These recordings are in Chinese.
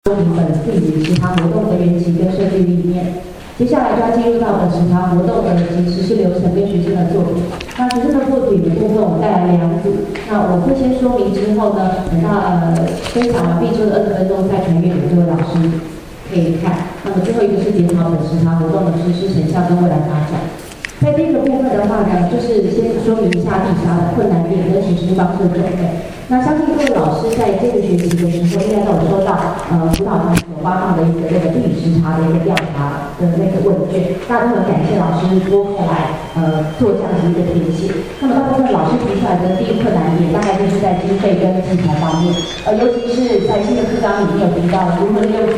本自己时常活动的缘起跟设计理念。接下来就要进入到本时常活动的实施流程跟学生的作品。那学生的作品的部分，我们带来2组。那我会先说明之后呢，等到分享完毕之后的20分钟再传给每位老师可以看。那么最后一个是检讨本时常活动的实施成效跟未来发展。在第一个部分的话呢，就是先说明一下地沙的困难点跟实施方式的准备。那相信各位老师在这个学期的时候，应该都有收到辅导团所发放的一个地理时查的一个调查的那个问卷。那都很感谢老师拨空来做这样子一个填写。那么大部分老师提出来的第一个困难点，大概就是在经费跟器材方面，尤其是在新的课纲里面有提到如何利用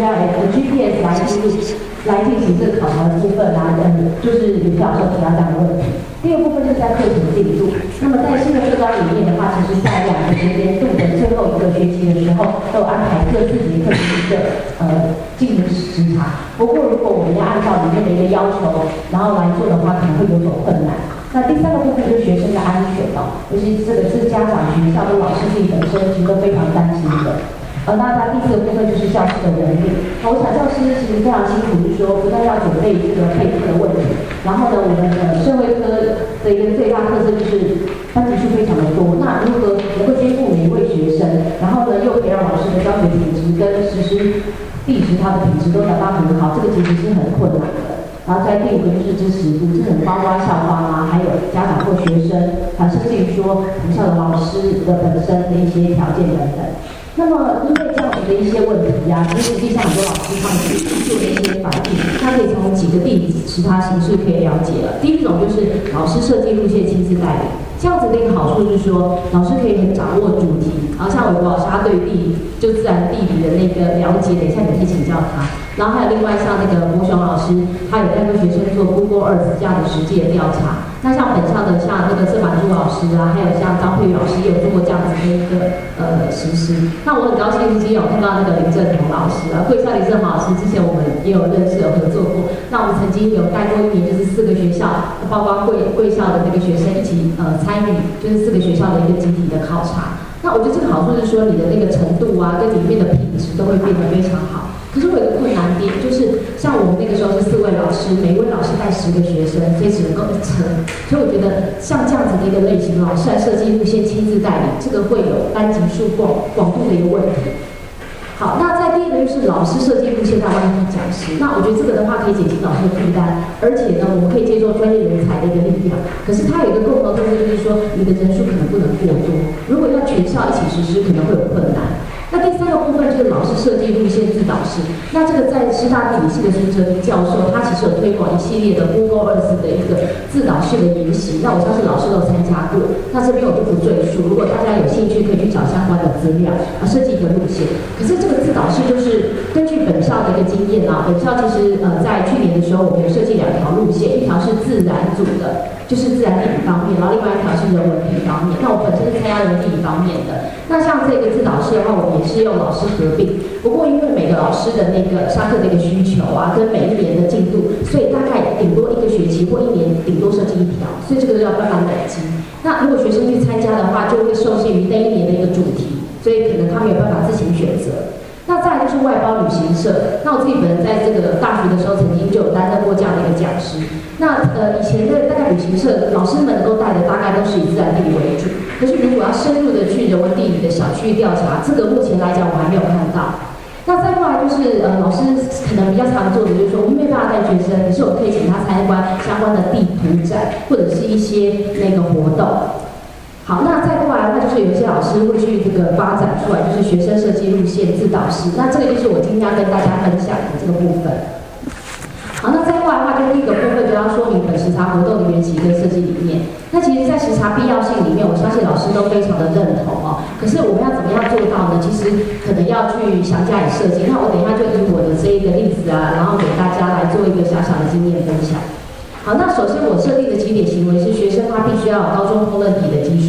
GPS 来进行这个考察的部分啊，就是有些老师提到这样的问题。第二部分是在课程进度。那么在新的课纲里面的话，其实在2个学年度的最后一个学期的时候，都有安排各自己的课程一个进行时查。不过如果我们要按照里面的一个要求，然后来做的话，可能会有所困难。那第3个部分就是学生的安全尤其这个是家长、学校跟老师自己本身其实都非常担心的。那第4个部分就是教师的人力。我想教师其实非常辛苦，就是说不但要准备这个配课的问题，然后呢，我们的社会科的一个最大特色就是班级数非常的多。那如何能够兼顾每一位学生，然后呢又可以让老师的教学品质跟实施地质它的品质都达到很好，这个其实是很困难的。然后在第5个就是支持度，这很包括校方啊，还有家长或学生，还甚至于说学校的老师的本身的一些条件等等。那么因为这样子的一些问题其实实际上很多老师他们去做的一些反应，他可以从几个地理其他形式可以了解了。第一种就是老师设计路线亲自带领，这样子的一个好处就是说，老师可以很掌握主题。然后像韦国老师，他对于自然地理的那个了解，等一下你可以请教他。然后还有另外像那个国雄老师，他有带过学生做 Google Earth 这样的实际的调查。那像本校的像那个郑满珠老师啊，还有像张佩宇老师也有做过这样子的一个实施。那我很高兴今天有看到那个林正宏老师贵校林正宏老师，之前我们也有认识有合作过。那我们曾经有带过1年，就是4个学校，包括贵校的那个学生一起参与，就是4个学校的一个集体的考察。那我觉得这个好处是说，你的那个程度跟里面的品质都会变得非常好。可是我有个困难点，就是像我们那个时候是4位老师，每一位老师带10个学生，所以只能够1层。所以我觉得像这样子的一个类型，老师来设计路线亲自带领，这个会有班级数广度的一个问题。好，那在第2个就是老师设计路线到外面讲师。那我觉得这个的话可以减轻老师的负担，而且呢，我们可以借助专业人才的一个力量。可是它有一个共同特色，就是说你的人数可能不能过多，如果要全校一起实施，可能会有困难。那第3个部分就是老师设计路线自导式。那这个在师大地理系的孙哲斌教授，他其实有推广一系列的 Google Earth 的一个自导式的研习。那我相信老师都有参加过。那这边我就不赘述，如果大家有兴趣，可以去找相关的资料设计一个路线。可是这个自导式就是根据本校的一个经验本校其实在去年的时候，我们有设计2条路线，一条是自然组的，就是自然地理方面，然后另外一条是人文地理方面。那我本身是参加人文地理方面的。那像这个自导式的话，我们也是用老师合并。不过因为每个老师的那个上课的一个需求跟每一年的进度，所以大概顶多1个学期或1年顶多设计1条，所以这个要慢慢累积。那如果学生去参加的话，就会受限于那一年的一个主题，所以可能他没有办法自行选择。那再来就是外包旅行社。那我自己本人在这个大学的时候，曾经就有担任过这样的一个讲师。那以前的大概旅行社老师们能够带的大概都是以自然地理为主。可是如果要深入的去人文地理的小区域调查，这个目前来讲我还没有看到。那再过来就是老师可能比较常做的就是说，我们没办法带学生，可是我们可以请他参观相关的地图展或者是一些那个活动。好，那再过来的话，就是有一些老师会去这个发展出来，就是学生设计路线自导式。那这个就是我今天要跟大家分享的这个部分。好，那再过来的话，就第1个部分就要说明本时查活动的缘起跟设计理念。那其实，在时查必要性里面，我相信老师都非常的认同可是我们要怎么样做到呢？其实可能要去详加以设计。那我等一下就以我的这一个例子然后给大家来做一个小小的经验分享。好，那首先我设定的起点行为是学生他必须要有高中烹饪体的基础。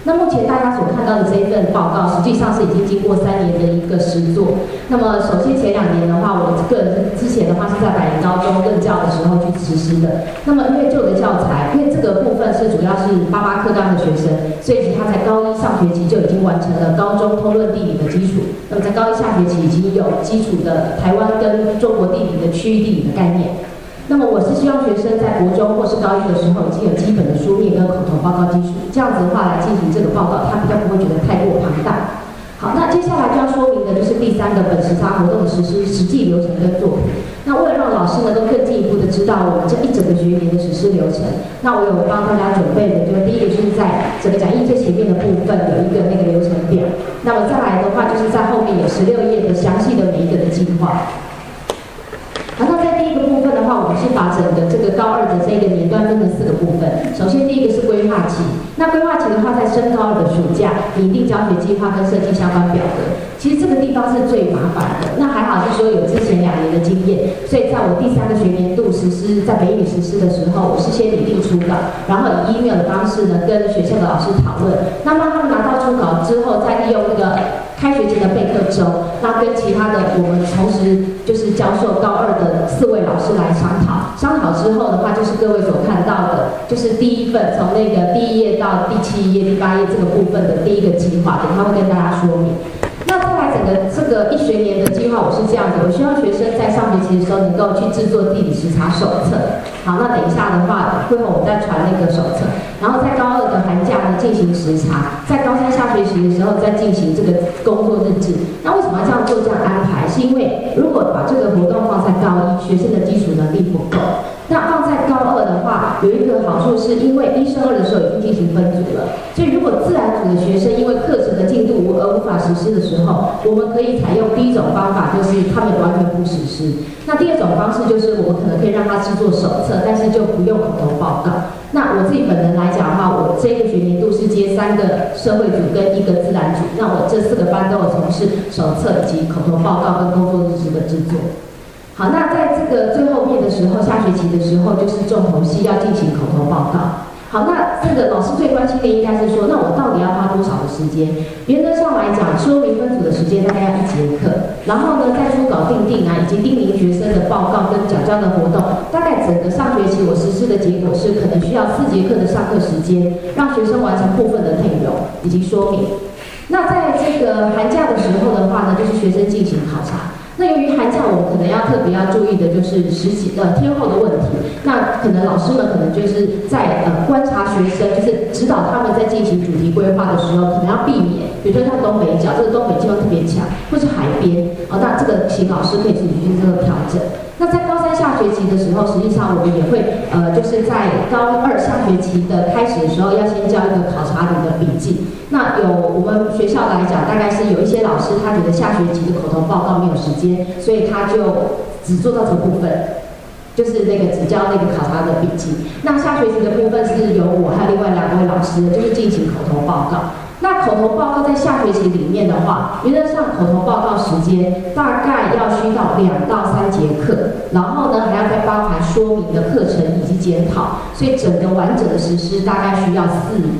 那目前大家所看到的这一份报告，实际上是已经经过3年的一个实作。那么首先前2年的话，我个人之前的话是在百灵高中任教的时候去实施的。那么因为旧的教材，因为这个部分是主要是88课纲的学生，所以他在高1上学期就已经完成了高中通论地理的基础。那么在高1下学期已经有基础的台湾跟中国地理的区域地理的概念。那么我是希望学生在国中或是高1的时候已经有基本的书面跟口头报告基础，这样子的话来进行这个报告，他比较不会觉得太过庞大。好，那接下来就要说明的就是第3个本时差活动的实施实际流程跟作品。那为了让老师能够更进一步的知道我们这一整个学年的实施流程，那我有帮大家准备的，就是第一个是在整个讲义最前面的部分有一个那个流程表，那么再来的话就是在后面有16页的详细的每一个的计划。好，那在第一个部分的话，我们是把整个这个高2的这个年段分成4个部分。首先第一个是规划期，那规划期的话，在升高2的暑假拟定教学计划跟设计相关表格。其实这个地方是最麻烦的，那还好是说有之前2年的经验，所以在我第3个学年度实施在北语实施的时候，我是先拟定初稿，然后以 email 的方式呢跟学校的老师讨论，那么他们拿到初稿之后，再利用那个开学前的备课周，那跟其他的我们同时就是教授高2的4位老师来商讨。商讨之后的话，就是各位所看到的，就是第1份从那个第1页到第7页、第8页这个部分的第一个计划，等一下会跟大家说明。那再来整个这个1学年的计划，我是这样子，我希望学生在上学期的时候能够去制作地理时查手册。好，那等一下的话，会后我们再传那个手册，然后在高2的寒假呢进行时查，在高3下学期的时候再进行这个工作日志。那为什么要这样做这样安排？是因为如果把这个活动放在高1，学生的基础能力不够。那放在高2的话，有一个好处是因为1升2的时候已经进行分组了，所以如果自然组的学生因为课程的进度无法实施的时候，我们可以采用第一种方法，就是他们完全不实施。那第2种方式就是我们可能可以让他制作手册，但是就不用口头报告。那我自己本人来讲的话，我这个学年度是接3个社会组跟1个自然组，那我这4个班都有从事手册以及口头报告跟工作日志的制作。好，那在这个最后面的时候，下学期的时候就是重头戏要进行口头报告。好，那这个老师最关心的应该是说，那我到底要花多少的时间？原则上来讲，说明分组的时间大概要1节课，然后呢，再初稿订定啊，以及叮咛学生的报告跟讲教的活动，大概整个上学期我实施的结果是，可能需要4节课的上课时间，让学生完成部分的内容以及说明。那在这个寒假的时候的话呢，就是学生进行考察。那由于寒假我们可能要特别要注意的就是天候的问题，那可能老师们可能就是在观察学生，就是指导他们在进行主题规划的时候，可能要避免，比如说像东北角，这个东北季风特别强，或是海边，那这个请老师可以自己去做调整。那在高3下学期的时候，实际上我们也会就是在高2下学期的开始的时候，要先交一个考察里的笔记。那有我们学校来讲，大概是有一些老师他觉得下学期的口头报告没有时间，所以他就只做到这部分，就是那个只交那个考察的笔记。那下学期的部分是由我还有另外2位老师，就是进行口头报告。那口头报告在下学期里面的话，原则上口头报告时间大概要需到2到3节课，然后呢还要再包含说明的课程以及检讨，所以整个完整的实施大概需要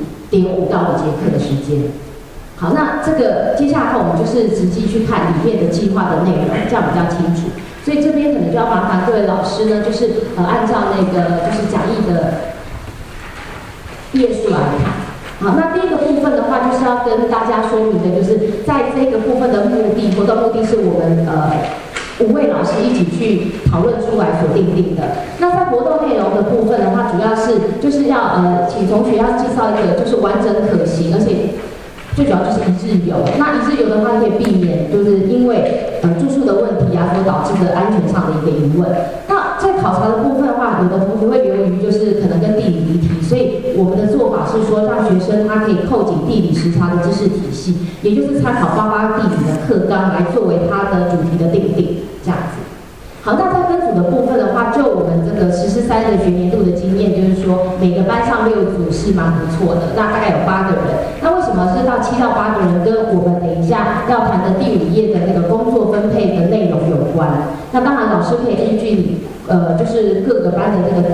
4.5到5节课的时间。好，那这个接下来我们就是实际去看里面的计划的内容，这样比较清楚。所以这边可能就要麻烦各位老师呢，就是按照那个就是讲义的页数来看。好，那第一个部分的话，就是要跟大家说明的，就是在这个部分的活动目的是我们5位老师一起去讨论出来所定定的。那在活动内容的部分的话，主要是就是要请同学要介绍一个就是完整可行，而且最主要就是一日游。那一日游的话，可以避免就是因为住宿的问题啊所导致的安全上的一个疑问。那在考察的部分的话，有的同学会流于就是可能跟地理离题，所以我们的做法是说，让学生他可以扣紧地理时查的知识体系，也就是参考88地理的课纲来作为它的主题的定定，这样子。好，那在分组的部分的话，就我们这个实施3个学年度的经验，就是说每个班上6组是蛮不错的，那大概有8个人。那为什么是到7到8个人，跟我们等一下要谈的第5页的那个工作分配的内容有关。那当然老师可以依据就是各个班的这个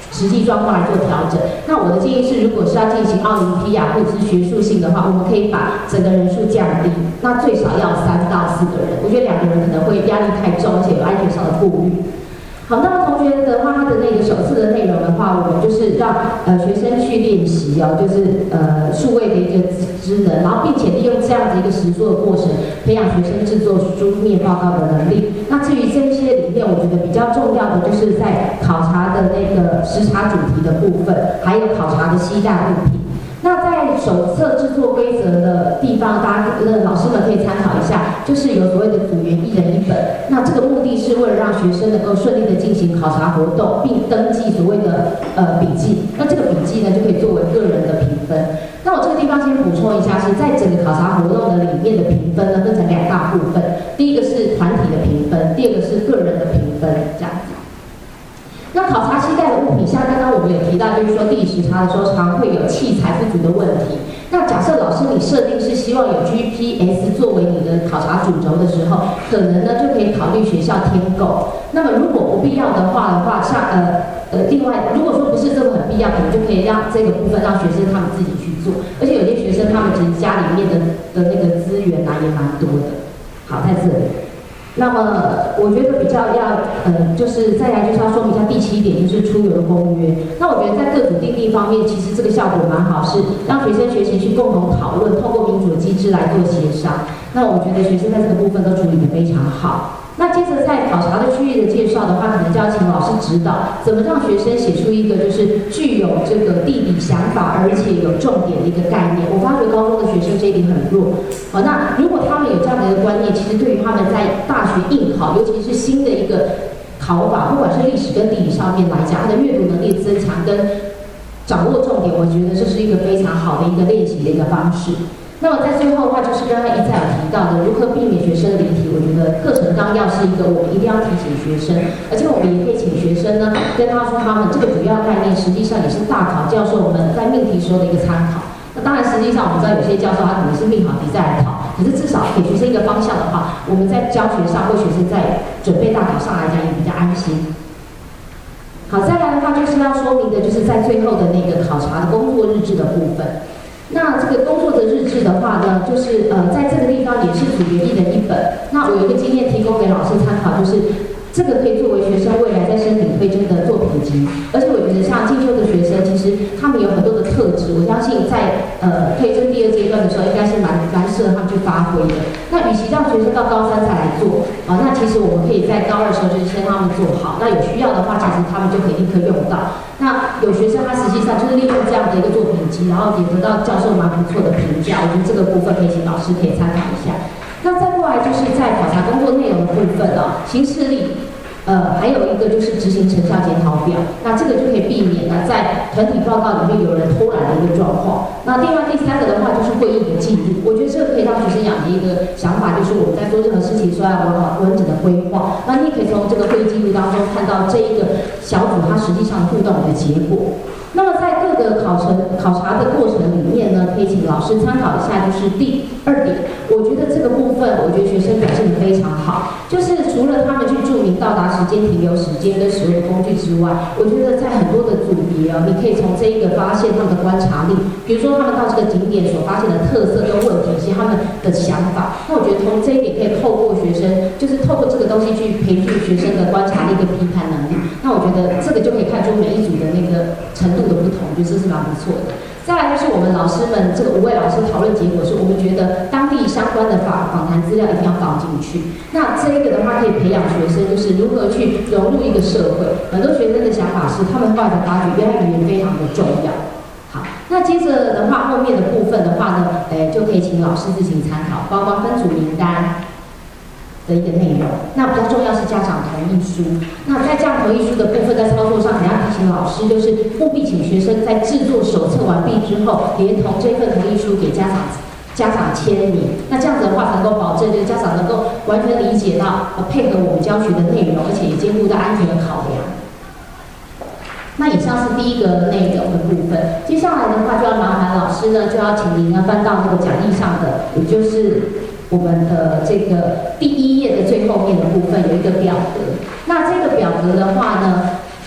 实际状况来做调整。那我的建议是，如果是要进行奥林匹亚或者是学术性的话，我们可以把整个人数降低，那最少要3到4个人。我觉得2个人可能会压力太重，而且有安全上的顾虑。好，那么同学的话，他的那个手册的内容的话，我们就是让学生去练习哦，就是数位的一个职能，然后并且利用这样子一个实作的过程，培养学生制作书面报告的能力。那至于这些里面，我觉得比较重要的就是在考察的那个实查主题的部分，还有考察的携带物品。那在手册制作规则的地方，大家老师们可以参考一下，就是有所谓的组员1人1本。那这个目的是为了让学生能够顺利的进行考察活动，并登记所谓的笔记。那这个笔记呢，就可以作为个人的评分。那我这个地方先补充一下，是在整个考察活动的里面的评分呢，分成2大部分。第一个是团体的评分，第二个是个人的评分，这样子。那考察携带的物品，像刚刚我们有提到，就是说地理时查的时候，常会有器材不足的问题。那假设老师你设定是希望有 GPS 作为你的考察主轴的时候，可能呢就可以考虑学校添购。那么如果不必要的话，像另外如果说不是这个很必要，可能就可以让这个部分让学生他们自己去做。而且有些学生他们其实家里面的那个资源啊也蛮多的。好，在这里。那么我觉得比较要就是再来就是要说明一下第7点，就是出游的公约。那我觉得在各组订定方面，其实这个效果蛮好，是让学生学习去共同讨论，透过民主的机制来做协商。那我觉得学生在这个部分都处理得非常好。那接着在考察的区域的介绍的话，可能就要请老师指导，怎么让学生写出一个就是具有这个地理想法，而且有重点的一个概念。我发觉高中的学生这一点很弱。好，那如果他们有这样的一个观念，其实对于他们在大学应考，尤其是新的一个考法，不管是历史跟地理上面来讲，他的阅读能力增强跟掌握重点，我觉得这是一个非常好的一个练习的一个方式。那么在最后的话，就是刚刚一再有提到的，如何避免学生离题。我觉得课程纲要是一个我们一定要提醒学生，而且我们也可以请学生呢跟他说，他们这个主要概念实际上也是大考教授们在命题时候的一个参考。那当然，实际上我们知道有些教授他可能是命好题再来考，可是至少给学生一个方向的话，我们在教学上或学生在准备大考上来讲也比较安心。好，再来的话就是要说明的，就是在最后的那个考察的工作日志的部分。那这个工作的日志的话呢，就是在这个地方也是组员1人1本。那我有一个经验提供给老师参考，就是这个可以作为学生未来在申请推甄的作品集。而且我觉得像进修的学生，其实他们有很多的特质，我相信在推甄第2阶段的时候，应该是蛮适合他们去发挥的。那与其让学生到高3才来做，那其实我们可以在高2的时候就是先让他们做好。那有需要的话，其实他们就可以立刻用到。那有学生他实际上就是利用这样的一个作品集，然后也得到教授蛮不错的评价。我觉得这个部分可以请老师可以参考一下。那再过来就是在考察工作内容的部分行事历。还有一个就是执行成效检讨表，那这个就可以避免呢在团体报告里面有人偷懒的一个状况。那另外第3个的话就是会议的记录，我觉得这个可以让学生养成一个想法，就是我们在做任何事情说要完整的规划。那你也可以从这个会议记录当中看到这一个小组它实际上互动的结果。那么在各个考察的过程里面呢，可以请老师参考一下，就是第2点，我觉得这个部分，我觉得学生表现得非常好，就是除了他们去注明到达时间、停留时间跟使用的工具之外，我觉得在很多的组别你可以从这一个发现他们的观察力，比如说他们到这个景点所发现的特色跟问题，以及他们的想法。那我觉得从这一点可以透过学生，就是透过这个东西去培训学生的观察力跟批判能力。那我觉得这个就可以看出每一组的那个程度的不同，我觉得这是蛮不错的。再来就是我们老师们这个5位老师讨论结果是，我们觉得当地相关的访谈资料一定要放进去。那这一个的话可以培养学生就是如何去融入一个社会。很多学生的想法是，他们后来的发觉原来语言非常的重要。好，那接着的话后面的部分的话呢，就可以请老师自行参考，包括分组名单的一个内容。那比较重要是家长同意书。那在这样同意书的部分，在操作上，可能要提醒老师，就是务必请学生在制作手册完毕之后，连同这份同意书给家长签名。那这样子的话，能够保证这个家长能够完全理解到配合我们教学的内容，而且也兼顾到安全的考量。那以上是第一个内容的部分。接下来的话，就要麻烦老师呢，就要请您呢翻到那个讲义上的，也就是我们的这个第1页的最后面的部分有一个表格。那这个表格的话呢，原则上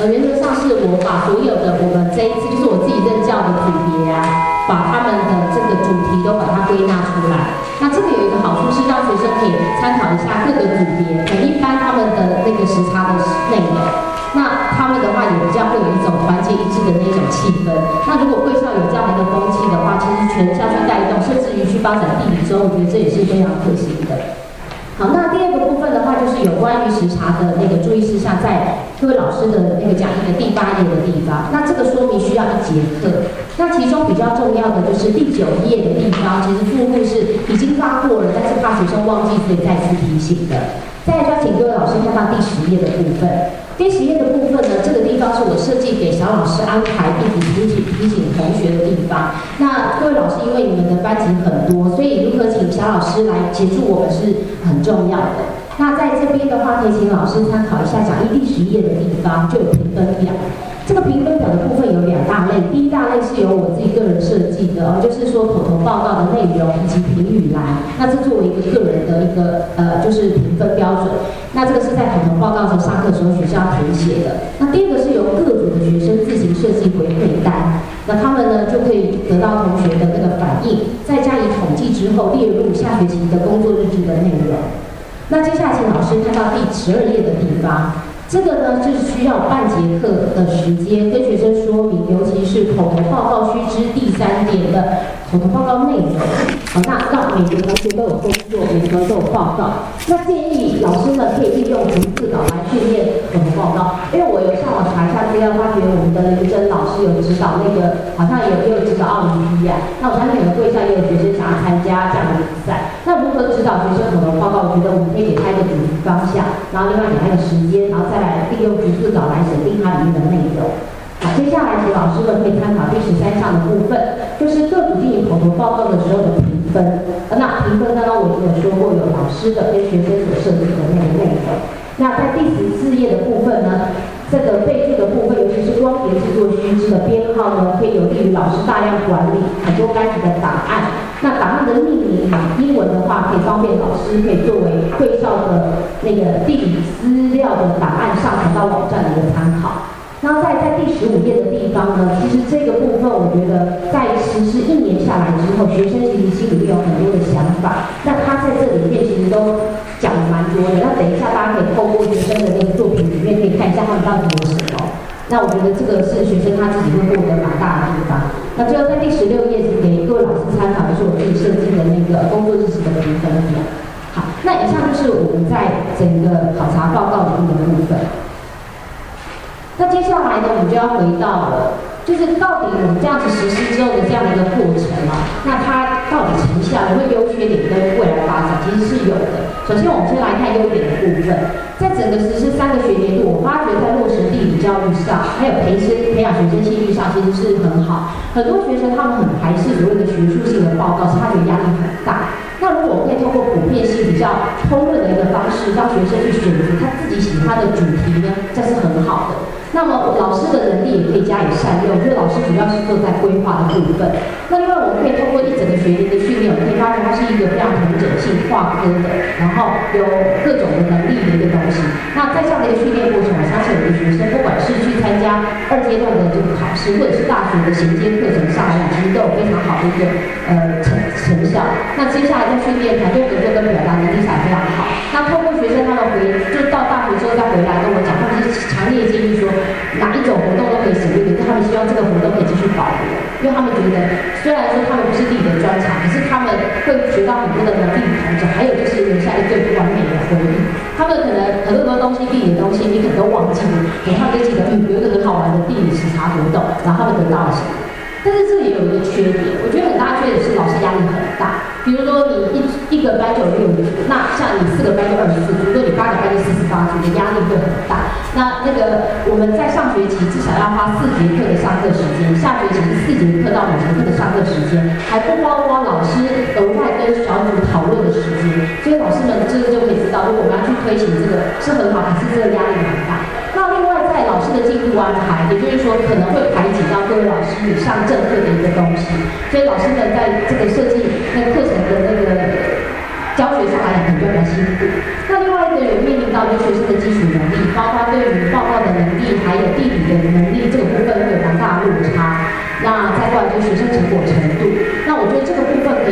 是我把所有的我们这一次就是我自己任教的组别啊，把他们的这个主题都把它归纳出来。那这个有一个好处是让学生可以参考一下各个组别每一班他们的那个时差的内容。那他们的话也比较会有一种团结一致的那种气氛。那如果贵校有这样的一个风气的话，其实全校去带动，甚至于去发展地理之后，我觉得这也是非常可行的。好，那第二个部分的话，就是有关于时差的那个注意事项，在各位老师的那个讲义的第8页的地方。那这个说明需要1节课。那其中比较重要的就是第9页的地方，其实附录是已经发过了，但是怕学生忘记，所以再次提醒的。再来就要请各位老师看到第10页的部分。第10页的部分呢，这个地方是我设计给小老师安排并且提醒同学的地方。那各位老师，因为你们的班级很多，所以如何请小老师来协助我们是很重要的。那在这边的话，可以请老师参考一下讲义第11页的地方，就有评分表。这个评分表的部分有2大类，第一大类是由我自己个人设计的，就是说口头报告的内容以及评语栏，那这作为一个个人的一个就是评分标准。那这个是在口头报告时上课的时候学校要填写的。那第二个是由各组的学生自行设计回馈单，那他们呢就可以得到同学的那个反应，再加以统计之后列入下学期的工作日志的内容。那接下来请老师看到第12页的地方。这个呢，就是需要半节课的时间跟学生说明，尤其是口头报告须知第3点的口头报告内容。好，那让每个同学都有工作，每个都有报告。那建议老师呢可以利用逐字稿来训练口头报告，因为我有上网查一下资料，发觉我们的刘真老师有指导那个，好像也有指导奥林匹亚。那我相信你们贵校也有学生想要参加这样的比赛。那如何指导学生口头报告？我觉得我们可以给他一个主题方向，然后另外给他一个时间，然后再来利用逐字稿来审定它里面的内容。好，接下来请老师们可以参考第13项的部分，就是各组进行口头报告的时候的评分。那评分刚刚我已经有说过，有老师的跟学生所设计的那个内容。那在第14页的部分呢，这个备注的部分，尤其是光碟制作须知的编号呢，可以有利于老师大量管理很多班级的档案。那档案的命名英文的话，可以方便老师可以作为贵校的那个地理资料的档案上传到网站的一个参考。然后在第15页的地方呢，其实这个部分我觉得在实施1年下来之后，学生其实心里面有很多的想法，那他在这里面其实都讲得蛮多的。那等一下大家可以透过学生的那个作品里面可以看一下他们到底有什么。那我觉得这个是学生他自己会获得蛮大的地方。那最后在第16页是给各位老师参考，就是我自己设计的那个工作日志的评分表。好，那以上就是我们在整个考察报告里面的部分。那接下来呢，我们就要回到了，就是到底我们这样子实施之后的这样的一个过程啊，那它到底成效有没有优缺点跟未来发展，其实是有的。首先，我们先来看优点的部分，在整个实施3个学年度，我发觉在落实地理教育上，还有培养学生兴趣上，其实是很好。很多学生他们很排斥所谓的学术性的报告，是他觉得压力很大。那如果我可以透过普遍性比较通论的一个方式，让学生去选择他自己喜欢的主题呢，这是很好的。那么老师的能力也可以加以善用，因为老师主要是做在规划的部分。那另外我们可以通过一整个学年的训练，我们可以发现它是一个非常同整性、跨科的，然后有各种的能力的一个东西。那在这样的一个训练过程，我相信我们的学生不管是去参加2阶段的这个考试，或者是大学的衔接课程上来讲，其实都有非常好的一个成效。那接下来在训练团队合作跟表达能力上也非常好。那透过学生他们就到大学之后再回来跟我讲，他们是强烈建议说，哪一种活动都可以省略，可是他们希望这个活动可以继续保留，因为他们觉得虽然说他们不是地理的专长，可是他们会学到很多的能力同种，还有就是留下一最不完美的回忆。他们可能很多东西，地理的东西你可能都忘记了，可是他们就记得有一个很好玩的地理时差活动，然后他们得到了什么。但是这里有一个缺点，我觉得很大的缺点是老师压力很大。比如说你一个班就有6组，那像你4个班就24组，如果你8个班就48组，你的压力会很大。那个我们在上学期至少要花4节课的上课时间，下学期是4节课到5节课的上课时间，还不包括老师额外跟小组讨论的时间。所以老师们这个就可以知道，如果我们要去推行这个是很好，可是这个压力很大。那另外在老师的进度安排，也就是说可能会排挤到各位老师以上正课的一个东西，所以老师们在这个设计那课程的那个教学上来讲，可能就比较辛苦。那另外一个有面临到就是学生的基础能力，包括对于报告的能力，还有地理的能力，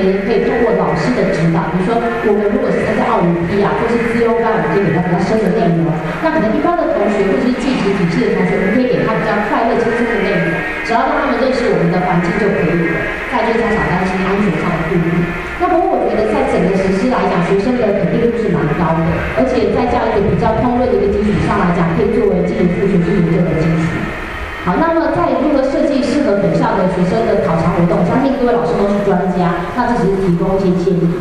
可以通过老师的指导，比如说我们如果是参加奥林匹亚或是资优班，我们可以给他比较深的内容。那可能一般的同学或者是技职体系的同学，我们可以给他比较快乐轻松的内容，只要让他们认识我们的环境就可以了。再就是他少担心安全上的顾虑。那不过我觉得在整个实施来讲，学生的肯定度是蛮高的，而且在这样一个比较通论的一个基础上来讲，可以作为进一步学术研究的基础。好，那么在如何设计适合本校的学生的考察活动，相信各位老师都是专家，那这只是提供一些建议。